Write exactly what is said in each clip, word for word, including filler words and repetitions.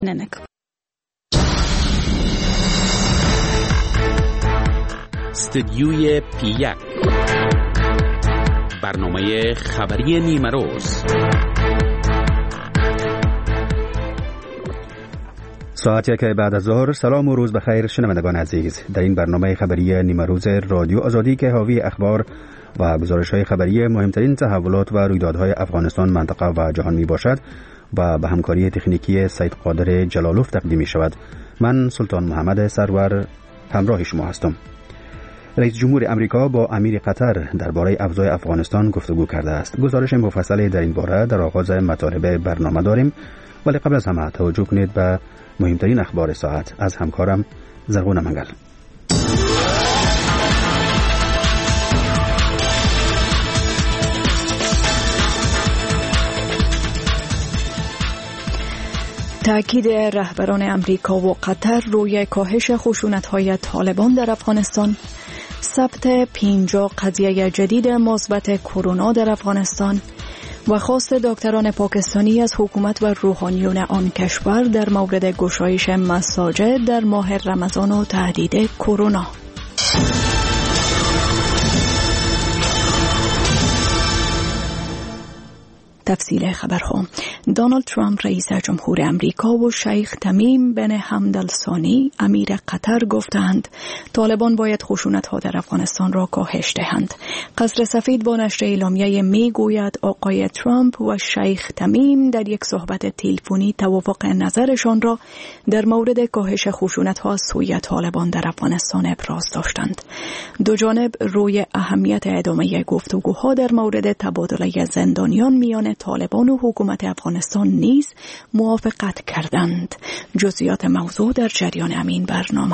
ننک استدیوی پیک، برنامه خبری نیمروز. ساعت یک بعد از ظهر. سلام و روز بخیر شنوندگان عزیز. در این برنامه خبری نیمروز رادیو آزادی که حاوی اخبار و گزارش‌های خبری مهمترین تحولات و رویدادهای افغانستان، منطقه و جهان می باشد و به همکاری تکنیکی سید قادر جلالوف تقدیم می شود. من سلطان محمد سرور همراه شما هستم. رئیس جمهور امریکا با امیر قطر درباره اوضاع افغانستان گفتگو کرده است. گزارش مفصلی در این باره در آغاز مطالب برنامه داریم، ولی قبل از همه توجه کنید به مهمترین اخبار ساعت از همکارم زرغون منگل. تأکید رهبران امریکا و قطر روی کاهش خشونت‌های طالبان در افغانستان، ثبت پنجاه قضیه جدید مثبت کرونا در افغانستان و خواست دکتران پاکستانی از حکومت و روحانیون آن کشور در مورد گشایش مساجد در ماه رمضان و تهدید کرونا. تفصیل خبرها. دونالد ترامپ رئیس جمهور امریکا و شیخ تمیم بن حمد الثانی امیر قطر گفتند طالبان باید خشونت‌ها در افغانستان را کاهش دهند. قصر سفید با نشر اعلامیه می گوید آقای ترامپ و شیخ تمیم در یک صحبت تلفنی توافق نظرشان را در مورد کاهش خشونت‌ها از سوی طالبان در افغانستان ابراز داشتند. دو جانب روی اهمیت ادامه گفتگوها در مورد تبادله زندانیان میان طالبان و حکومت افغانستان نیز موافقت کردند. جزئیات موضوع در جریان همین برنامه.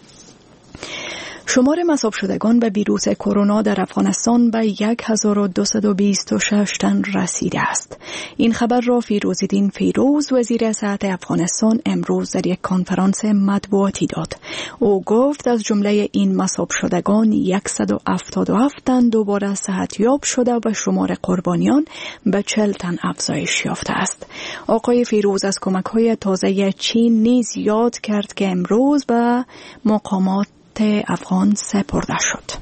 شمار مصاب شدگان به ویروس کرونا در افغانستان به یک هزار و دویست و بیست و شش تن رسیده است. این خبر را فیروزالدین فیروز وزیر صحت افغانستان امروز در یک کنفرانس مطبوعاتی داد. او گفت از جمله این مصاب شدگان صد و هفتاد و هفت تن دوباره صحتیاب شده و شمار قربانیان به چهل تن افزایش یافته است. آقای فیروز از کمک‌های تازه چین نیز یاد کرد که امروز به مقامات افغان سپرده شد.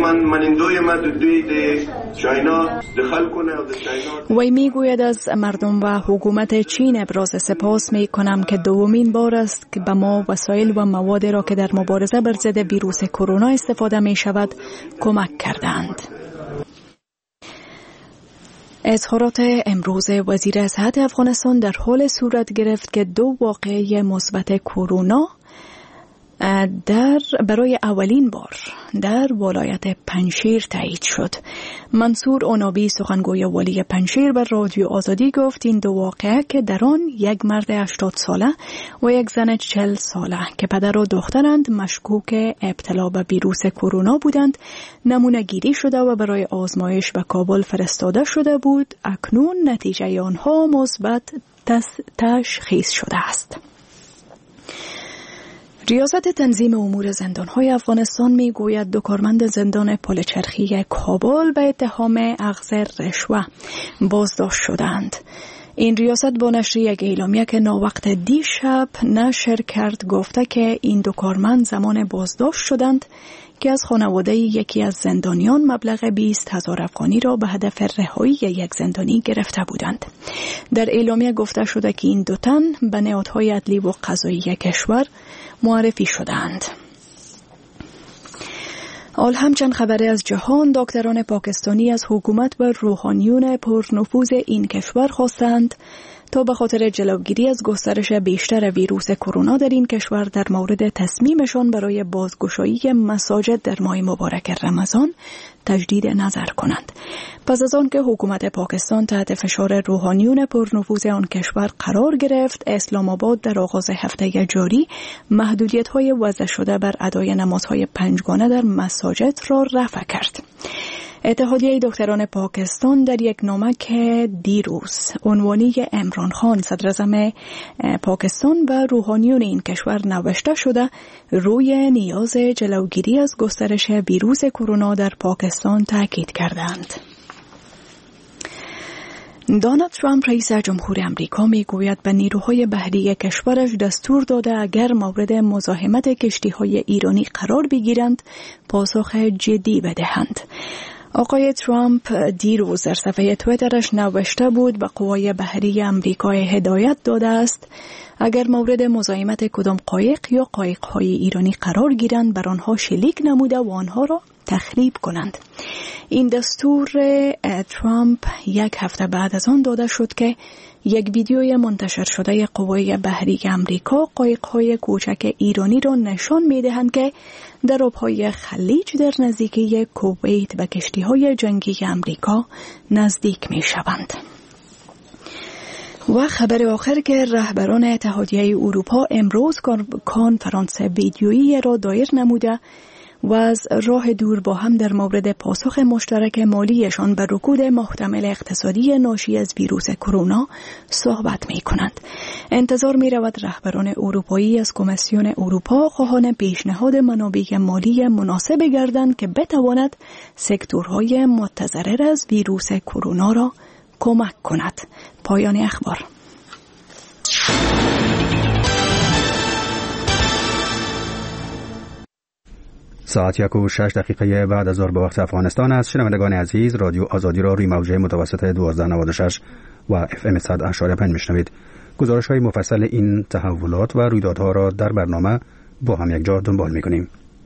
وی می گوید از مردم و حکومت چین ابراز سپاس می کنم که دومین بار است که به ما وسایل و مواد را که در مبارزه بر ضد ویروس کرونا استفاده می شود کمک کردند. اظهارات امروز وزیر صحت افغانستان در حال صورت گرفت که دو واقعه مثبت کرونا در برای اولین بار در ولایت پنجشیر تایید شد. منصور عنابی سخنگوی والی پنجشیر به رادیو آزادی گفت این دو واقعه که در آن یک مرد هشتاد ساله و یک زن چهل ساله که پدر و دخترند مشکوک ابتلا به ویروس کرونا بودند نمونه گیری شده و برای آزمایش به کابل فرستاده شده بود. اکنون نتیجه آنها مثبت تشخیص شده است. ریاست تنظیم امور زندان‌های افغانستان می‌گوید دو کارمند زندان پلچرخی کابل به اتهام اخذ رشوه بازداشت شدند. این ریاست با نشر یک اعلامیه که ناوقت دیشب نشر کرد گفته که این دو کارمند زمان بازداشت شدند که از خانواده یکی از زندانیان مبلغ بیست هزار افغانی را به هدف رهایی یک زندانی گرفته بودند. در اعلامیه گفته شده که این دو تن به نهادهای عدلی و قضایی کشور معرفی شدند. حال همچنین خبری از جهان. دکتران پاکستانی از حکومت و روحانیون پرنفوذ این کشور خواستند تا به خاطر جلوگیری از گسترش بیشتر ویروس کرونا در این کشور در مورد تصمیمشان برای بازگشایی مساجد در ماه مبارک رمضان تجدید نظر کنند. پس از آن که حکومت پاکستان تحت فشار روحانیون پرنفوذ آن کشور قرار گرفت، اسلام آباد در آغاز هفته جاری محدودیت‌های وضع شده بر ادای نمازهای پنجگانه در مساجد را رفع کرد. اتحادیه دکتران پاکستان در یک نامه که دیروز عنوانی عمران خان صدراعظم پاکستان و روحانیون این کشور نوشته شده روی نیاز جلوگیری از گسترش ویروس کرونا در پاکستان تاکید کردند. دونالد ترامپ رئیس جمهور امریکا میگوید به نیروهای بحری کشورش دستور داده اگر مورد مزاحمت کشتی‌های ایرانی قرار بگیرند پاسخ جدی بدهند. آقای ترامپ دیروز در صفحه توییترش نوشته بود به قوای بحری امریکا هدایت داده است اگر مورد مزاحمت کدام قایق یا قایق‌های ایرانی قرار گیرند بر آنها شلیک نموده و آنها را تخریب کنند. این دستور ترامپ یک هفته بعد از آن داده شد که یک ویدیوی منتشر شده قوای بحری امریکا قایق‌های کوچک ایرانی را نشان می‌دهند که در آب‌های خلیج در نزدیکی کویت به کشتی‌های جنگی امریکا نزدیک می‌شوند. و خبر آخر که رهبران اتحادیه اروپا امروز کنفرانس ویدیویی را دایر نموده و از راه دور با هم در مورد پاسخ مشترک مالیشان به رکود محتمل اقتصادی ناشی از ویروس کرونا صحبت می کنند. انتظار می رود رهبران اروپایی از کمیسیون اروپا خواهان پیشنهاد منابع مالی مناسب گردند که بتواند سکتورهای متضرر از ویروس کرونا را کمک کند. پایان اخبار. ساعت یک و شش دقیقه بعد از ظهر به وقت افغانستان است. شنوندگان عزیز، رادیو آزادی را روی موجه متوسط دوازده نود و شش و اف ام صد و هشت پنج میشنوید. گزارش های مفصل این تحولات و رویدادها را در برنامه با هم یک جا دنبال میکنیم.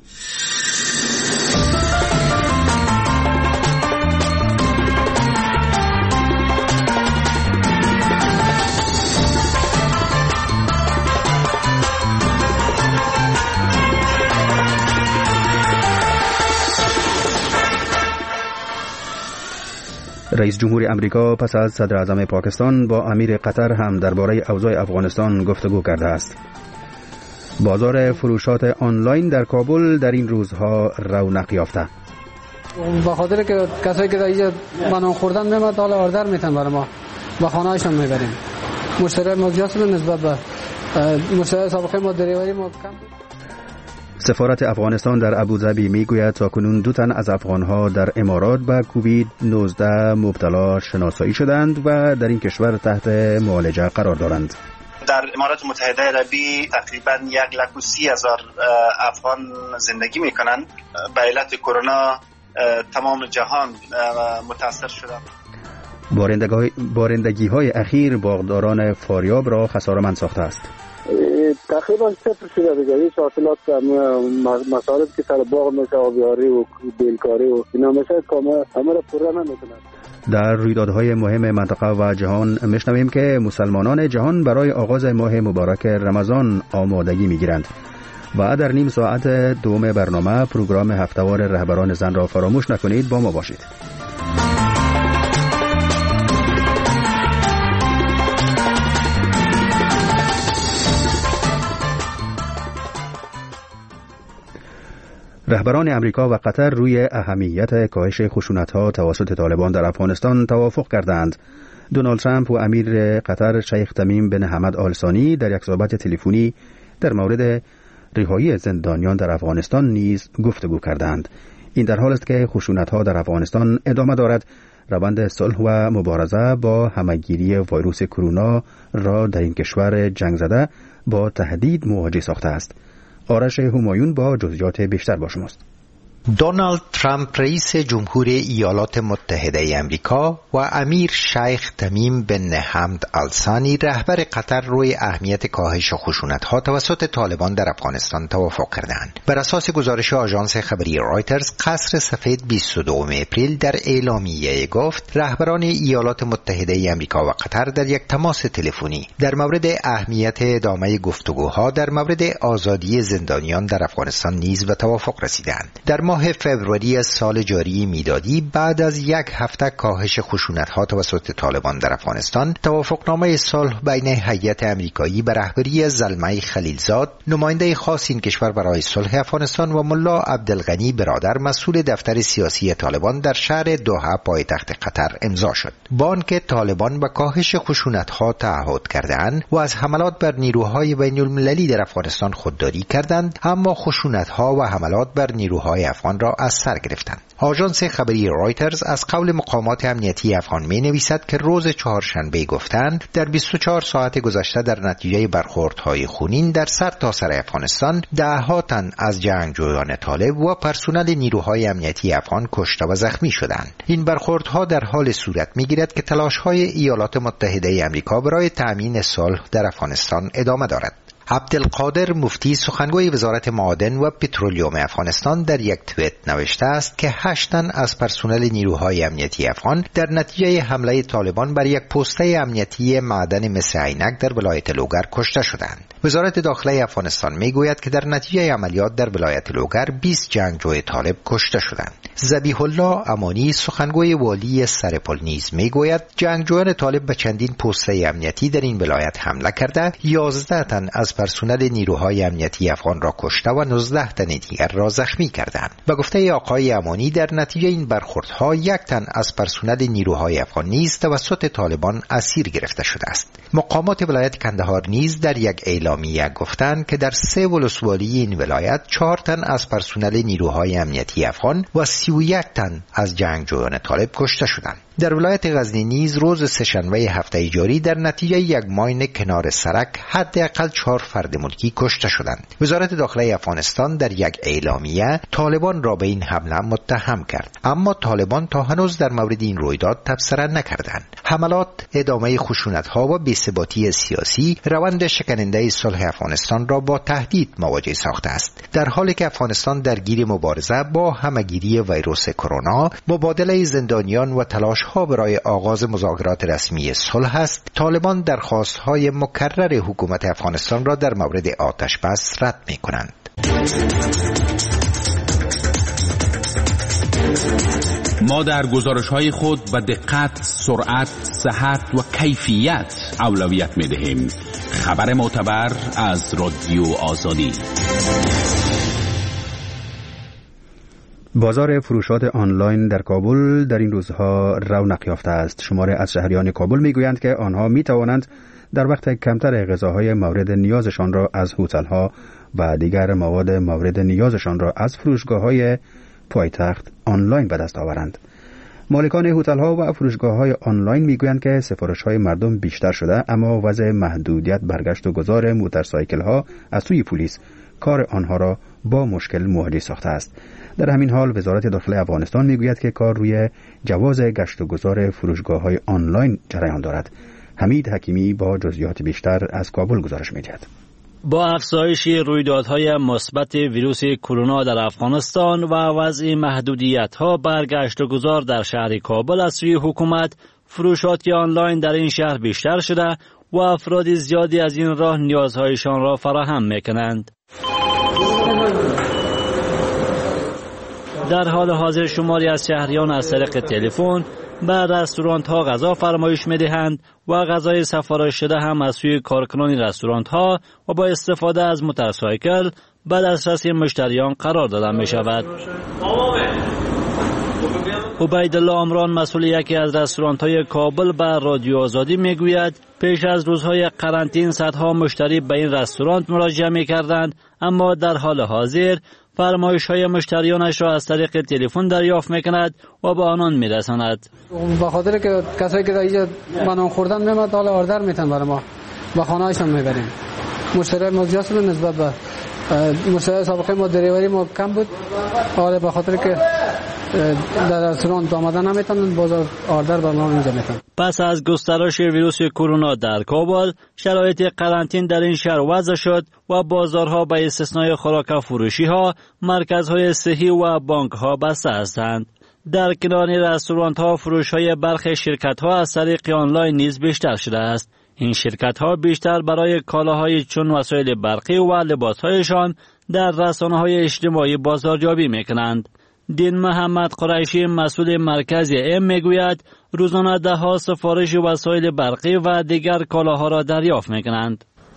رئیس جمهور امریکا پس از صدر اعظم پاکستان با امیر قطر هم درباره اوضاع افغانستان گفتگو کرده است. بازار فروشات آنلاین در کابل در این روزها رونق یافته. به خاطر که کسایی که در اینجا بنان خوردن میمد حالا آردر میتن برای ما به خانه‌هاشون میبریم. مشتری ما زیاد شده نسبت به مشتری سابقه ما دریوری ما کم. سفارت افغانستان در ابوظبی میگوید تاکنون دو تن از افغانها در امارات به کووید نوزده مبتلا شناسایی شدند و در این کشور تحت معالجه قرار دارند. در امارات متحده عربی تقریبا یک لک و سی هزار افغان زندگی میکنند. به علت کرونا تمام جهان متاثر شدند. بارندگی های اخیر باغداران فاریاب را خساره‌مند ساخته است. تقریبا صفر شده دیگه. هیچ حاصلات مصارف که سر باغ میشه، آبیاری و بیلکاری و اینا میشه کامل همه را پوره نمیکنند. در رویدادهای مهم منطقه و جهان میشنویم که مسلمانان جهان برای آغاز ماه مبارک رمضان آمادگی میگیرند و در نیم ساعت دوم برنامه پروگرام هفته‌وار رهبران زن را فراموش نکنید. با ما باشید. رهبران امریکا و قطر روی اهمیت کاهش خشونت‌ها توسط طالبان در افغانستان توافق کردند. دونالد ترامپ و امیر قطر شیخ تمیم بن حمد آل ثانی در یک صحبت تلفنی در مورد رهایی زندانیان در افغانستان نیز گفتگو کردند. این در حالی است که خشونت‌ها در افغانستان ادامه دارد. روند صلح و مبارزه با همه‌گیری ویروس کرونا را در این کشور جنگ زده با تهدید مواجه ساخته است. آرش همایون با جزئیات بیشتر با شماست. دونالد ترامپ رئیس جمهور ایالات متحده امریکا و امیر شیخ تمیم بن حمد آل ثانی رهبر قطر روی اهمیت کاهش خشونت‌ها توسط طالبان در افغانستان توافق کردند. بر اساس گزارش آژانس خبری رایترز، قصر سفید بیست و دو اپریل در اعلامیه گفت رهبران ایالات متحده امریکا و قطر در یک تماس تلفنی در مورد اهمیت ادامه گفتگوها در مورد آزادی زندانیان در افغانستان نیز به توافق رسیدند. در ماه فوریه از سال جاری میلادی بعد از یک هفته کاهش خشونت‌ها توسط طالبان در افغانستان، توافقنامه صلح بین هیئت آمریکایی به رهبری زلمه خلیلزاد، نماینده خاص این کشور برای صلح افغانستان، و ملا عبدالغنی برادر مسئول دفتر سیاسی طالبان در شهر دوحه پایتخت قطر امضا شد. با آنکه طالبان به کاهش خشونت‌ها تعهد کردند و از حملات بر نیروهای بین المللی در افغانستان خودداری کردند، اما خشونت‌ها و حملات بر نیروهای افغانستان افغان را از سر گرفتند. آژانس خبری رایترز از قول مقامات امنیتی افغان می نویسد که روز چهارشنبه گفتند در بیست و چهار ساعت گذشته در نتیجه برخوردهای خونین در سر تا سر افغانستان دهها تن از جنگجویان طالب و پرسنل نیروهای امنیتی افغان کشته و زخمی شدند. این برخوردها در حال صورت می‌گیرد که تلاش‌های ایالات متحده آمریکا برای تأمین صلح در افغانستان ادامه دارد. عبدالقادر مفتی سخنگوی وزارت معادن و پترولیوم افغانستان در یک توییت نوشته است که هشت تن از پرسنل نیروهای امنیتی افغان در نتیجه حمله طالبان بر یک پسته امنیتی معدن مس عینک در ولایت لوگر کشته شدند. وزارت داخله افغانستان میگوید که در نتیجه عملیات در ولایت لوگر بیست جنگجوی طالب کشته شدند. ذبیح الله امانی سخنگوی والی سرپل نیز میگوید جنگجویان طالب به چندین پسته امنیتی در این ولایت حمله کرده، یازده تن از پرسنل نیروهای امنیتی افغان را کشته و نوزده تن دیگر را زخمی کردند. به گفته آقای امانی در نتیجه این برخوردها یک تن از پرسنل نیروهای افغان نیز توسط طالبان اسیر گرفته شده است. مقامات ولایت کندهار نیز در یک اعلامیه گفتند که در سه ولسوالی این ولایت چهار تن از پرسنل نیروهای امنیتی افغان و سی و یک تن از جنگجویان طالب کشته شدند. در ولایت غزنی نیز روز سه‌شنبه هفته جاری در نتیجه یک ماین کنار سرک حداقل چهار فرد ملکی کشته شدند. وزارت داخله افغانستان در یک اعلامیه طالبان را به این حمله متهم کرد، اما طالبان تا هنوز در مورد این رویداد تبصره نکردند. حملات ادامه خشونت‌ها و بی‌ثباتی سیاسی روند شکننده صلح افغانستان را با تهدید مواجه ساخته است. در حالی که افغانستان درگیر مبارزه با همه‌گیری ویروس کرونا، مبادله زندانیان و تلاش ها برای آغاز مذاکرات رسمی صلح است، طالبان درخواست‌های مکرر حکومت افغانستان را در مورد آتش بس رد می‌کنند. ما در گزارش‌های خود به دقت، سرعت، صحت و کیفیت اولویت می‌دهیم. خبر معتبر از رادیو آزادی. بازار فروشات آنلاین در کابل در این روزها رونق یافته است. شماری از شهریان کابل میگویند که آنها می توانند در وقت کمتر غذاهای مورد نیازشان را از هتل‌ها و دیگر مواد مورد نیازشان را از فروشگاه‌های پایتخت آنلاین به دست آورند. مالکان هتل‌ها و فروشگاه‌های آنلاین میگویند که سفارش‌های مردم بیشتر شده، اما وضع محدودیت برگشت و گذار موتورسایکل‌ها از سوی پلیس کار آنها را با مشکل مواجه ساخته است. در همین حال وزارت داخله افغانستان میگوید که کار روی جواز گشت و گذار فروشگاه‌های آنلاین جریان دارد. حمید حکیمی با جزئیات بیشتر از کابل گزارش می‌دهد. با افزایش رویدادهای مثبت ویروس کرونا در افغانستان و وضع محدودیت‌ها بر گشت و گذار در شهر کابل از سوی حکومت، فروشات آنلاین در این شهر بیشتر شده و افراد زیادی از این راه نیازهایشان را فراهم می‌کنند. در حال حاضر شماری از شهریان از طریق تلفن به رستوران ها غذا فرمایش می دهند و غذای سفارش شده هم از سوی کارکنان رستوران ها و با استفاده از موتورسایکل به دسترس مشتریان قرار داده می شود. عبیدالله عمران مسئول یکی از رستوران های کابل به رادیو آزادی می گوید پیش از روزهای قرنطین صدها مشتری به این رستوران مراجعه می کردند، اما در حال حاضر فرمایش های مشتریانش را از طریق تلفن دریافت میکند و به آنان میرساند. به خاطر که کسایی که اینجا بنان خوردن میاد حالا آردر میتن برای ما به خانه هایشان میبریم. مشتری ما زیاد شده نسبت به مشتری سابقه ما دریوری ما کم بود، حالا به خاطر که در رستوران آمدن نمیتونن بازار آردر به ما اینجا میتن. پس از گسترش ویروس کرونا در کابل، شرایط قرنطین در این شهر وضع شد و بازارها به استثنای خوراک فروشی ها، مرکزهای صحی و بانک ها بسته هستند. در کنار رستوران ها، فروش های برخی شرکت ها از طریق آنلاین نیز بیشتر شده است. این شرکت ها بیشتر برای کالاهای چون وسایل برقی و لباس هایشان در رسانه های اجتماعی بازاریابی میکنند. دین محمد قریشی مسئول مرکز ام میگوید روزانه ده ها سفارش وسایل برقی و دیگر کالاها را دریافت میکنند.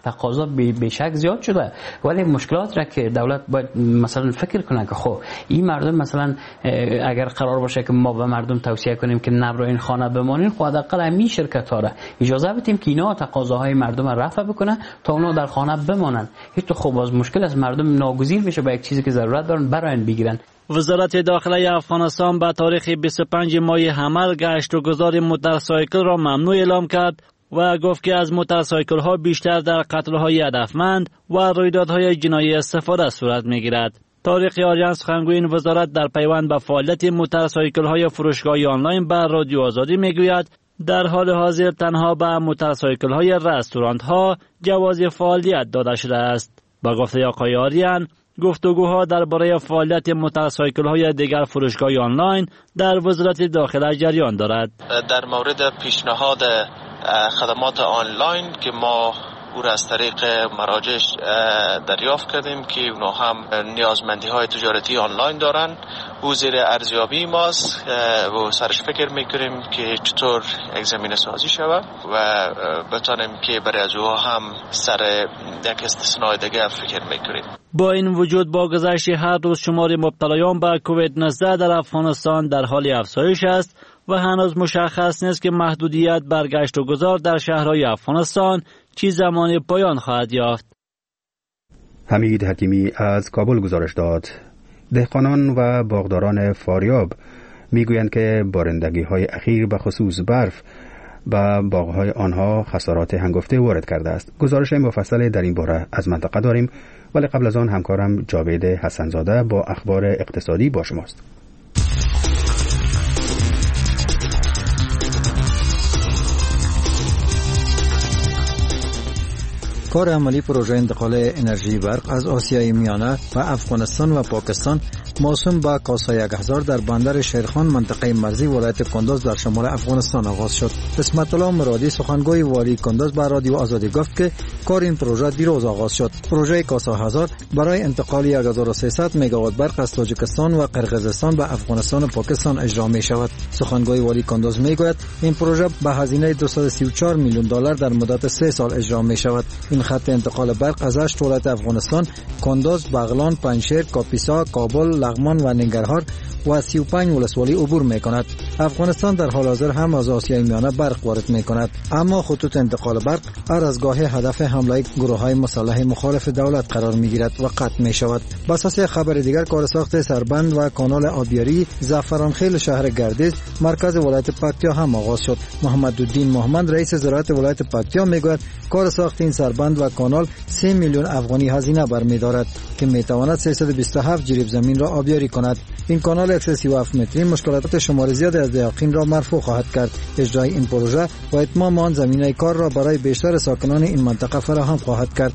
تقاضا به شک زیاد شده، ولی مشکلات را که دولت باید مثلا فکر کنه که خب این مردم مثلا اگر قرار باشه که ما به مردم توصیه کنیم که نبرو این خانه بمانین، خب حداقل همین شرکت ها را اجازه بدیم که اینا تقاضاهای مردم را رفع بکنن تا اونا در خانه بمانن. هیچ خب از مشکل از مردم ناگزیر بشه با یک چیزی که ضرورت دارن برای بگیرن. وزارت داخله افغانستان به تاریخ بیست و پنج ماه حمل گشت و گذار موتورسایکل را ممنوع اعلام کرد و گفت که از موتورسایکل ها بیشتر در قتل های هدفمند و رویدادهای جنایی استفاده صورت میگیرد. طارق یاریان سخنگوی این وزارت در پیوند به فعالیت موتورسایکل های فروشگاه آنلاین بر رادیو آزادی میگوید در حال حاضر تنها به موتورسایکل های رستوران ها جواز فعالیت داده شده است. با گفته آقای یاریان، گفتگوها درباره فعالیت موتورسایکل های دیگر فروشگاه آنلاین در وزارت داخله جریان دارد. در مورد پیشنهاد خدمات آنلاین که ما او را از طریق مراجع دریافت کردیم که اونا هم نیازمندی های تجارتی آنلاین دارن، او زیر ارزیابی ماست و سرش فکر میکنیم که چطور یک زمینه سازی شود و بتانیم که برای از او هم سر یک استثناء دیگه فکر میکنیم. با این وجود با گذشت هر روز شمار مبتلایان به کووید نوزده در افغانستان در حال افزایش است و هنوز مشخص نیست که محدودیت برگشت و گذار در شهرهای افغانستان چی زمان پایان خواهد یافت. حمید حکیمی از کابل گزارش داد. دهقانان و باغداران فاریاب میگویند که بارندگی های اخیر به خصوص برف و باغهای آنها خسارات هنگفته وارد کرده است. گزارش مفصل در این باره از منطقه داریم، ولی قبل از آن همکارم جاوید حسنزاده با اخبار اقتصادی با شماست. کار عملی پروژه انتقال انرژی برق از آسیای میانه و افغانستان و پاکستان موسوم به کاسا یک هزار در بندر شیرخان منطقه مرزی ولایت کندز در شمال افغانستان آغاز شد. اسمت الله مرادی سخنگوی والی کندز به رادیو آزادی گفت که کار این پروژه دیروز آغاز شد. پروژه کاسا هزار برای انتقال یک هزار و سیصد مگاوات برق از تاجیکستان و قرقیزستان به افغانستان و پاکستان اجرا می شود. سخنگوی والی کندز می گوید این پروژه به هزینه دویست و سی و چهار میلیون دلار در مدت سه سال اجرا می شود. این خط انتقال برق از هشت ولایت افغانستان کندز، بغلان، پنجشیر، کاپیسا، کابل، لغمان و ننگرهار و سی و پنج ولسوالی عبور می کند. افغانستان در حال حاضر هم از آسیای میانه برق وارد می کند، اما خطوط انتقال برق هر از گاه هدف حمله گروه های مسلح مخالف دولت قرار می گیرد و قطع می شود. بر اساس خبر دیگر کار ساخت سربند و کانال آبیاری زعفرانخیل شهر گردیز مرکز ولایت پکتیا هم آغاز شد. محمد الدین محمد رئیس زراعت ولایت پکتیا می گوید کار ساخت این سربند و کانال سه میلیون افغانی هزینه برمی‌دارد که میتواند سیصد و بیست و هفت جریب زمین را آبیاری کند. این کانال سی و هفت متری مشکلات شمار زیاد از دهقان را مرفوع خواهد کرد. اجرای این پروژه و اتمام آن زمینه کار را برای بیشتر ساکنان این منطقه فراهم خواهد کرد.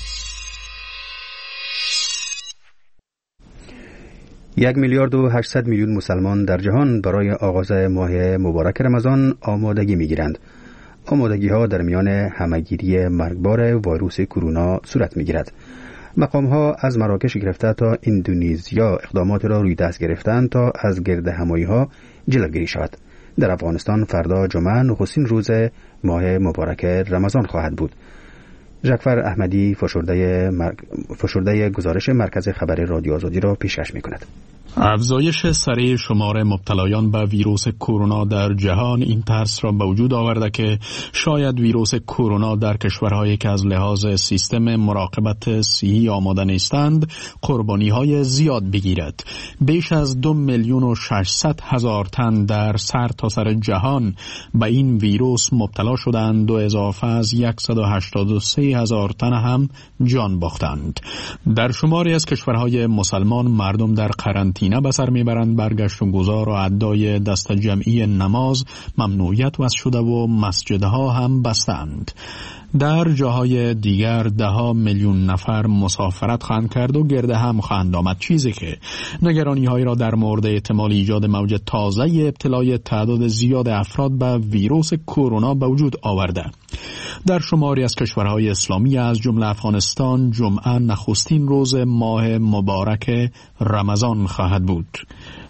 یک میلیارد و هشتصد میلیون مسلمان در جهان برای آغاز ماه مبارک رمضان آمادگی می‌گیرند. آمادگی ها در میان همهگیری مرگبار ویروس کرونا صورت می‌گیرد. مقام ها از مراکش گرفته تا اندونزیا اقدامات را روی دست گرفتند تا از گرد همایی ها جلوگیری شود. در افغانستان فردا جمعه نخستین روز ماه مبارک رمضان خواهد بود. جعفر احمدی فشرده, مر... فشرده گزارش مرکز خبر رادیو آزادی را پیشکش می‌کند. افزایش سریع شمار مبتلایان به ویروس کرونا در جهان این ترس را به وجود آورده که شاید ویروس کرونا در کشورهایی که از لحاظ سیستم مراقبت صحی آماده نیستند قربانی‌های زیاد بگیرد. بیش از دو میلیون و ششصد هزار تن در سر تا سر جهان به این ویروس مبتلا شدند و اضافه از صد و هشتاد و سه هزار تن هم جان باختند. در شماری از کشورهای مسلمان مردم در قرنطینه به سر میبرند. برگشت و گذار و ادای دست جمعی نماز ممنوعیت وضع شده و مسجدها هم بستند. در جاهای دیگر ده ها میلیون نفر مسافرت خواهند کرد و گرده هم خواهند آمد، چیزی که نگرانی هایی را در مورد احتمال ایجاد موج تازه ابتلای تعداد زیاد افراد به ویروس کرونا به وجود آورده. در شماری از کشورهای اسلامی از جمله افغانستان جمعه نخستین روز ماه مبارک رمضان خواهد بود.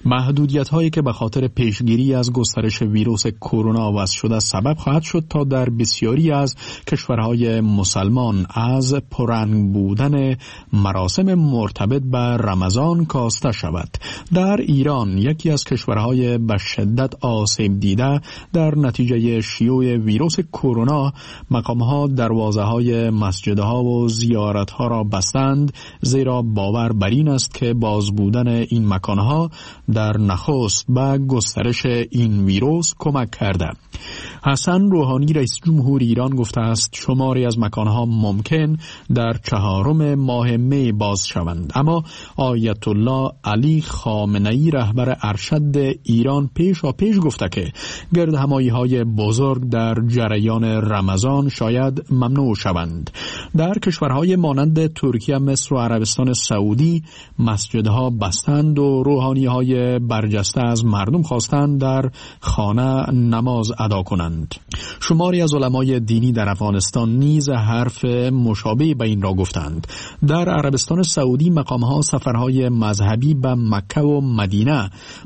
محدودیت هایی که به خاطر پیشگیری از گسترش ویروس کرونا وضع شده سبب خواهد شد تا در بسیاری از کشورهای مسلمان از پررنگ بودن مراسم مرتبط به رمضان کاسته شود. در ایران، یکی از کشورهای به شدت آسیب دیده در نتیجه شیوع ویروس کرونا، مقامها دروازه‌های مسجدها و زیارتها را بستند، زیرا باور بر این است که باز بودن این مکانها در نخست به گسترش این ویروس کمک کرده. حسن روحانی رئیس جمهور ایران گفته است شماری از مکانها ممکن در چهارم ماه می باز شوند، اما آیت الله علی خامنه‌ای رهبر ارشد ایران پیشا پیش گفته که گردهمایی‌های بزرگ در جریان رمضان شاید ممنوع شوند. در کشورهای مانند ترکیه، مصر و عربستان سعودی مسجدها بستند و روحانی‌های برجسته از مردم خواستند در خانه نماز ادا کنند. شماری از علمای دینی در افغانستان نیز حرف مشابه به این را گفتند. در عربستان سعودی مقامها سفرهای مذهبی به مکه و مدینه،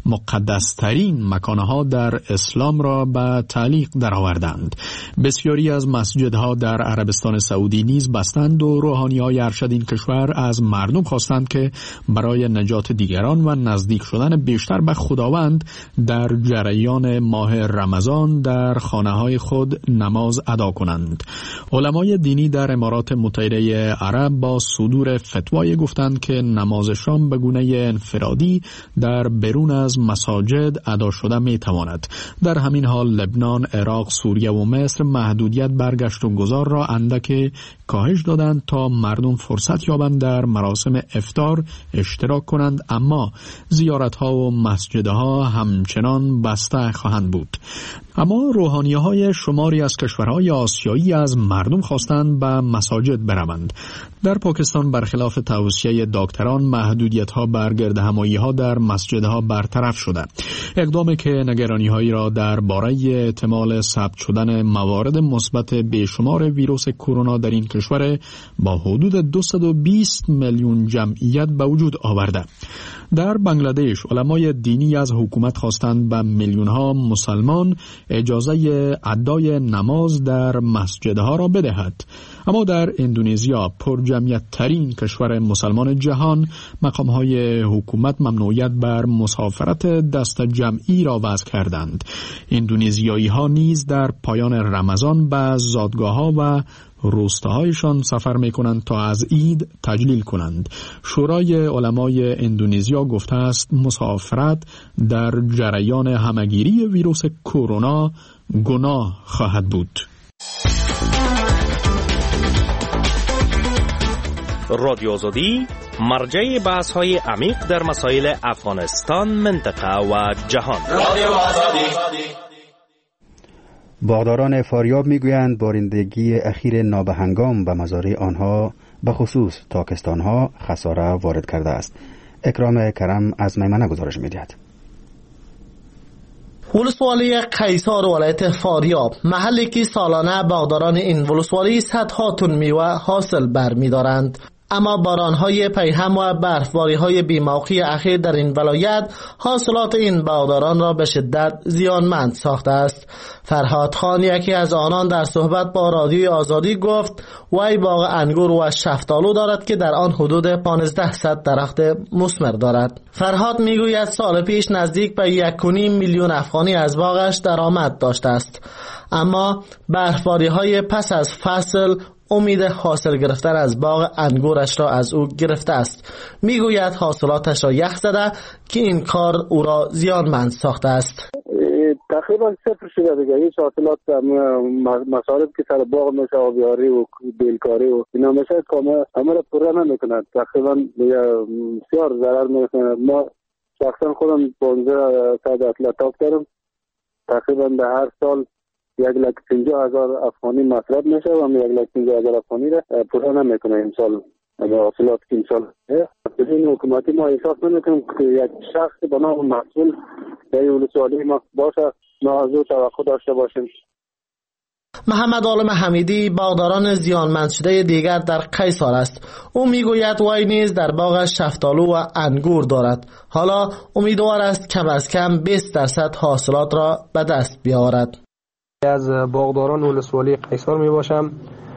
مقدسترین مکانها در اسلام، را به تعلیق درآوردند. بسیاری از مسجدها در عربستان سعودی نیز بستند و روحانی‌های ارشد این کشور از مردم خواستند که برای نجات دیگران و نزدیک شدن بیشتر به خداوند در جریان ماه رمضان در خانه‌های خود نماز ادا کنند. علمای دینی در امارات متحده عرب با صدور فتوای گفتند که نماز شام به گونه انفرادی در برون از مساجد ادا شده می تواند. در همین حال لبنان، عراق، سوریه و مصر محدودیت برگشت و گذار را اندک کاهش دادند تا مردم فرصت یابند در مراسم افطار اشتراک کنند، اما زیارت‌ها و مسجدها همچنان بسته خواهند بود. اما روحانی‌های شماری از کشورهای آسیایی از مردم خواستند به مساجد بروند. در پاکستان برخلاف توصیه دکتران محدودیت‌ها بر گردهمایی‌ها در مسجدها برطرف شده. اقدامی که نگرانی‌هایی را درباره احتمال ثبت شدن موارد مثبت بیشمار ویروس کرونا در این کشور با حدود دویست و بیست میلیون جمعیت به وجود آورده. در بنگلادش علمای دینی از حکومت خواستند به میلیون‌ها مسلمان اجازه ادای نماز در مسجدها را بدهد. اما در اندونزیا، پرجمعیت ترین کشور مسلمان جهان، مقام‌های حکومت ممنوعیت بر مسافرت دست جمعی را وضع کردند. اندونزیایی‌ها نیز در پایان رمضان به زادگاه‌ها و روستاهایشان سفر می‌کنند تا از عید تجلیل کنند. شورای علمای اندونزیا گفته است مسافرت در جریان همگیری ویروس کرونا گناه خواهد بود. رادیو آزادی مرجع بحث‌های عمیق در مسائل افغانستان، منطقه و جهان. رادیو آزادی. باغداران فاریاب میگویند بارندگی اخیر نابهنگام به مزارع آنها به خصوص تاکستانها خساره وارد کرده است. اکرام کرم از میمنه گزارش میدهد. ولسوالی قیصار ولایت فاریاب محلی که سالانه باغداران این ولسوالی صدها تن میوه حاصل برمی‌دارند، اما باران‌های پیهم و برفباری‌های بی‌موقع اخیر در این ولایت حاصلات این باغداران را به شدت زیانمند ساخته است. فرهاد خان یکی از آنان در صحبت با رادیوی آزادی گفت وی باغ انگور و شفتالو دارد که در آن حدود پانزده صد درخت مثمر دارد. فرهاد میگوید سال پیش نزدیک به یک و نیم میلیون افغانی از باغش درآمد داشته است، اما برفباری‌های پس از فصل امید حاصل گرفتن از باغ انگورش را از او گرفته است. میگوید حاصلاتش را یخ زده که این کار او را زیانمند ساخته است. تقریبا صفر شده دیگه. هیچ حاصلات مصارف که سر باغ میشه، آبیاری و بیلکاری و اینا میشه کامل همه را پوره نمیکنه. تقریبا بسیار ضرر میکنه. ما شخصا خودم پانزده صد اطلاعات دارم. تقریبا به هر سال یک لک پنجاه هزار افغانی مصرف میشه و هم یک لک پنجاه هزار افغانی را پوره نمیکنه امسال. اگر حاصلات که امسال بدون حکومتی ما احساس نمیکنیم که یک شخص به نام مسئول در ولسوالی ما باشه، ما از او توقع داشته باشیم. محمد عالم حمیدی باغداران زیانمند شده دیگر در قیصر است. او میگوید وی نیز در باغش شفتالو و انگور دارد. حالا امیدوار است کم از کم بیست درصد حاصلات را به دست بیاورد. از باغداران ولسوالی قیصر می باشم.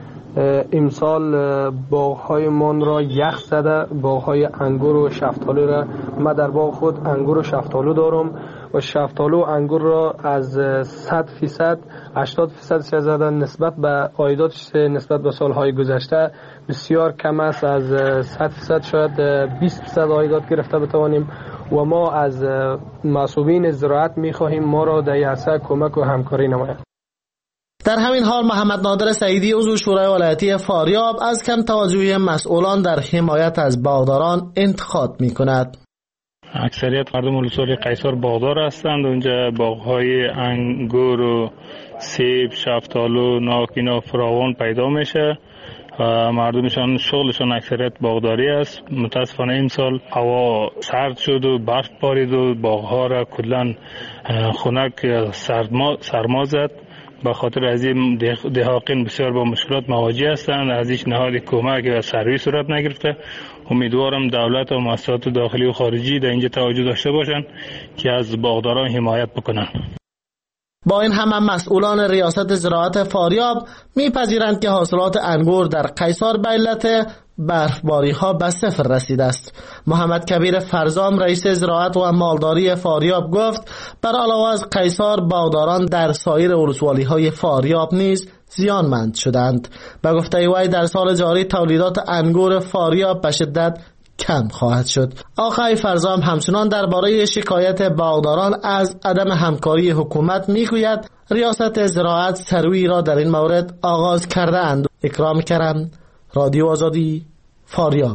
امسال باغ‌های من را یخ زده، باغ‌های انگور و شفتالو را، من در باغ خود انگور و شفتالو دارم و شفتالو و انگور را از صد فیصد هشتاد فیصد زدن نسبت به عایداتش نسبت به سالهای گذشته بسیار کم است. از صد فیصد شاید بیست فیصد عایدات گرفته بتوانیم و ما از مسئولین زراعت می‌خواهیم ما را در این عرصه کمک و همکاری نمایند. در همین حال محمد نادر سعیدی عضو شورای ولایتی فاریاب از کم توجهی مسئولان در حمایت از باغداران انتقاد می‌کند. اکثریت مردم ولسوالی قیصر باغدار هستند. اونجا باغ‌های انگور و سیب، شفتالو، ناک اینا فراوان پیدا میشه و مردمشان شغلشان اکثریت باغداری است. متاسفانه این سال هوا سرد شد و برف بارید و باغ‌ها را کلاً خنک سرما زد. به خاطر از این دهاقین بسیار با مشکلات مواجه هستند. از هیچ نهاد کمک و سرویس صورت نگرفته. امیدوارم دولت و مؤسسات داخلی و خارجی در اینجا توجه داشته باشند که از باغداران حمایت بکنند. با این همه مسئولان ریاست زراعت فاریاب میپذیرند که حاصلات انگور در قیصر به علت برفباری ها به صفر رسیده است. محمد کبیر فرزام رئیس زراعت و مالداری فاریاب گفت بر علاوه از قیصر باغداران در سایر ولسوالی های فاریاب نیز زیانمند شدند. به گفته وی در سال جاری تولیدات انگور فاریاب به شدت کم خواهد شد. آقای فرزام همچنان درباره شکایت باغداران از عدم همکاری حکومت میگوید ریاست زراعت سروی را در این مورد آغاز کرده اند. اکرام کرم، رادیو آزادی، فاریاب.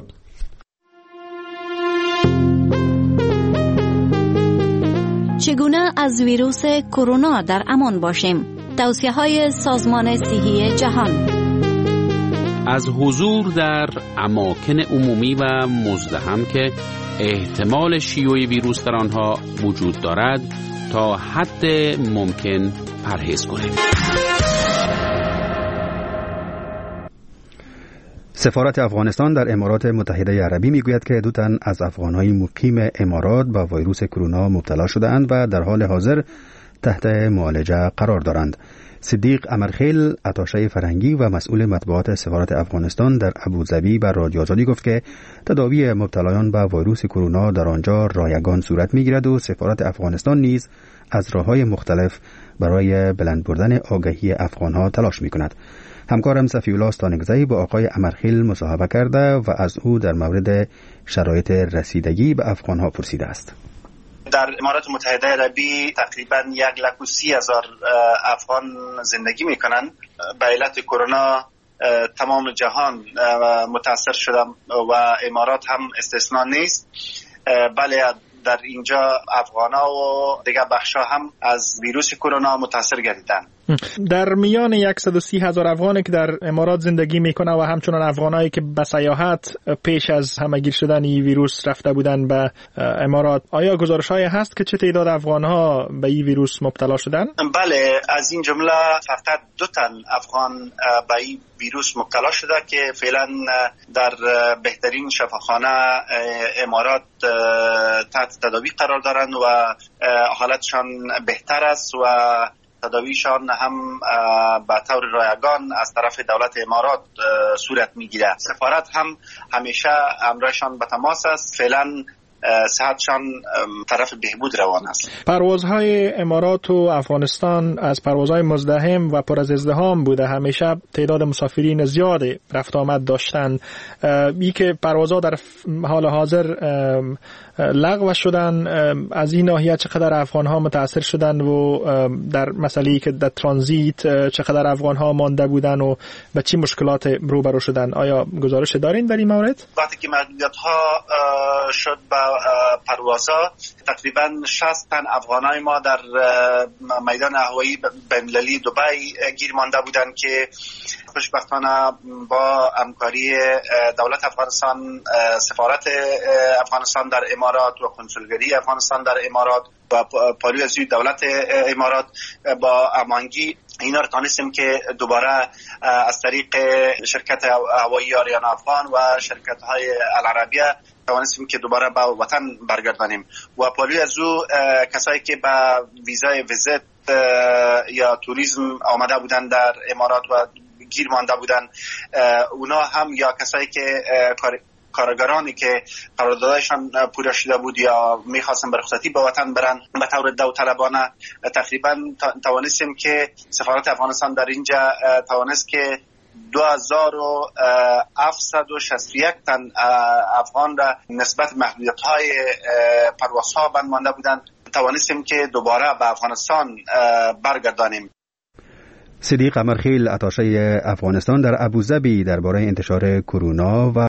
چگونه از ویروس کرونا در امان باشیم؟ توصیه‌های سازمان صحی جهان. از حضور در اماکن عمومی و مزدحم که احتمال شیوع ویروس در آنها وجود دارد تا حد ممکن پرهیز کنید. سفارت افغانستان در امارات متحده عربی میگوید که دو تن از افغانهای مقیم امارات با ویروس کرونا مبتلا شده‌اند و در حال حاضر تحت معالجه قرار دارند. صدیق امرخیل اتاشه فرهنگی و مسئول مطبوعات سفارت افغانستان در ابوظبی بر رادیو آزادی گفت که تداوی مبتلایان به ویروس کرونا در آنجا رایگان صورت میگیرد و سفارت افغانستان نیز از راه‌های مختلف برای بلند بردن آگاهی افغانها تلاش میکند. همکارم صفی‌الله استانگزی با آقای امرخیل مصاحبه کرده و از او در مورد شرایط رسیدگی به افغانها پرسیده است. در امارات متحده عربی تقریبا یک لک و سی هزار افغان زندگی میکنن. به علت کرونا تمام جهان متاثر شده و امارات هم استثنا نیست. بله در اینجا افغانا و دیگه بخشا هم از ویروس کرونا متاثر گردیدن. در میان صد و سی هزار افغانی که در امارات زندگی میکنه و همچنان افغانایی که به سیاحت پیش از همگیر شدن این ویروس رفته بودن به امارات، آیا گزارش‌هایی هست که چه تعداد افغان‌ها به این ویروس مبتلا شدن؟ بله، از این جمله فقط دو تن افغان به این ویروس مبتلا شده که فعلا در بهترین شفاخانه امارات تحت تداوی قرار دارند و حالتشان بهتر است و تداویشان هم به طور رایگان از طرف دولت امارات صورت میگیره. سفارت هم همیشه همراهشان به تماس است. فعلا صحتشان طرف بهبود روان است. پروازهای امارات و افغانستان از پروازهای مزدحم و پر از ازدحام بوده. همیشه تعداد مسافرین زیادی رفت آمد داشتند. ای که پروازها در حال حاضر لغو شدن، از این ناحیه چقدر افغانها متاثر شدن و در مسئله‌ای که در ترانزیت چقدر افغانها مانده بودن و به چه مشکلات روبرو شدن؟ آیا گزارش دارین در این مورد؟ وقتی که محدودیت‌ها شد به پروازها، تقریبا شصت تن افغانای ما در میدان هوایی بین‌المللی دبی گیر مانده بودند که خوشبختانه با همکاری دولت افغانستان، سفارت افغانستان در امارات و کنسولگری افغانستان در امارات و پالیوی دولت امارات با امانگی اینا رو تانستیم که دوباره از طریق شرکت هوایی آریانا افغان و شرکت های العربیه توانستیم که دوباره به وطن برگردانیم و پالوی از او کسایی که به ویزای ویزیت یا توریسم آمده بودن در امارات و گیر مانده بودن، اونا هم یا کسایی که کارگرانی که قراردادشان پوره شده بود یا میخواستن به رخصتی به وطن برن به طور داوطلبانه، تقریبا توانستیم که سفارت افغانستان در اینجا توانست که دو هزار و هفتصد و شصت و یک تن افغان را نسبت محدودیت‌های پروازها بند مانده بودند توانستیم که دوباره به افغانستان برگردانیم. صدیق امرخیل، اتاشه افغانستان در ابوظبی درباره انتشار کرونا و